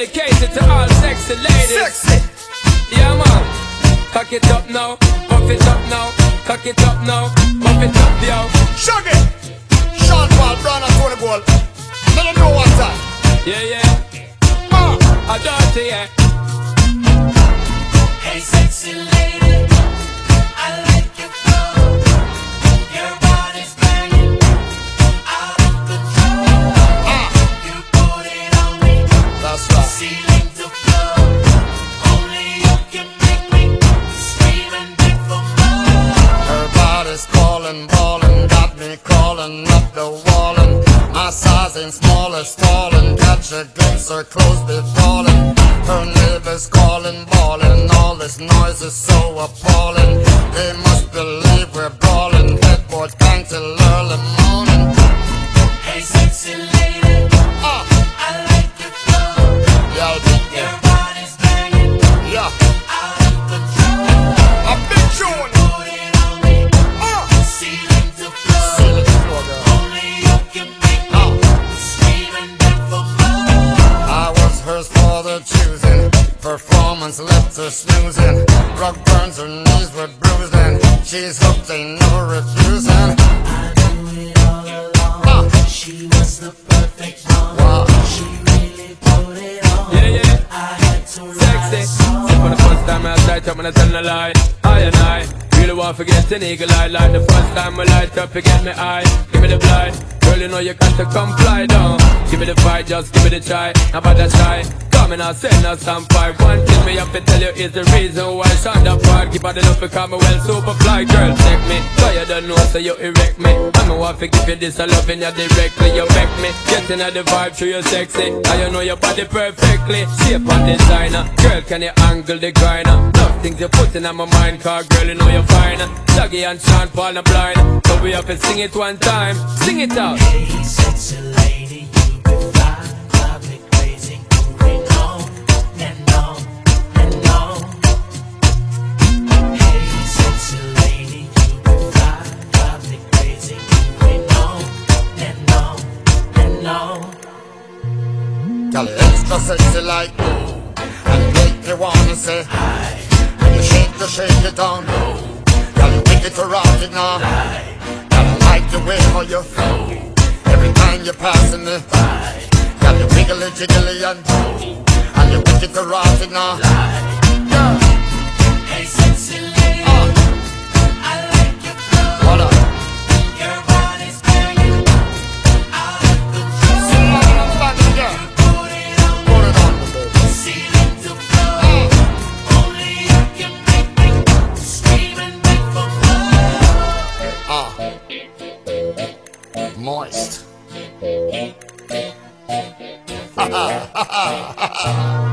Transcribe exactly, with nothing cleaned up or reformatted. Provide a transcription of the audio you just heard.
Dedicated to all sexy ladies. Sexy. Yeah, man. Cock it up now, puff it up now. Cock it up now, puff it up, yo. Shaggy. Sean Paul, Brown and Tony Gold. Let them know what's that. Yeah, yeah. Ah. I dirty, yeah. Hey, sexy lady, I like your flow. Your body's banging out of control. Ah. You put it on me, That's right. ceiling to floor. Only you can make me scream and beg for more. Her body's calling, ballin', got me crawling up the wall, and my size ain't small as tall, and catch a glimpse, her clothes be falling. Her neighbors calling, bawling, all this noise is so appalling. They must believe we're brawling, headboard bang till early morning. Hey, sexy lady, Ah, I like your flow. yeah, big Your yeah, body's banging yeah, out of control. a big tune. Put it on me, Ah, ceiling to floor. see the floor, girl. Only you can make me Ah. scream and beg for more. I was hers for the choosing. Performance left her snoozing. Rug burns, her knees were bruising. She's hooked, ain't no refusing. I knew it all along. Ah. She was the perfect one. Wow. She really put it on. Yeah, yeah. I had to write Sexy. a song. See, for the first time I sight up and I tell no lie. I and I really want to get an eagle eye. Like the first time I light up, you get me eye. Give me the blind. Girl, you know you got to come fly down. Give me the fight, just give me the try. How about that try? Come and I'll send us some five. One thing me have to tell you is the reason why Shonda Park keep on the love because me well super fly. Girl, take me, so you don't know, so you erect me. I'm a want to give you this, I love you directly. You back me, getting at the vibe through your sexy. Now you know your body perfectly. Shape and designer, girl, can you angle the grinder? Love things you put in my mind, car girl, you know you're fine. Shaggy and Sean Paul are blind, so we have to sing it one time. Sing it out. Hey, sexy lady, you be fine, drive me crazy, moving on and on and on. Hey, sexy lady, you be fine, drive me crazy, moving on and on and on. Girl, you extra sexy like ooh, and make me wanna say hi. When you shake to shake it down low, girl, you wicked to rock it now. Girl, I like the way how you flow. Every time you're passing me by, girl, you wiggly jiggly and go, and you wicked to rock it now. Girl, Hey, sexy lady, ah, I like your flow. hold on. Your body's banging out of control. Sing along and stand it, girl. Put it on me, Put it on me, baby. ceiling to floor. Ah, Only you can make me scream and beg for more. ah, moist. Ha ha ha ha ha.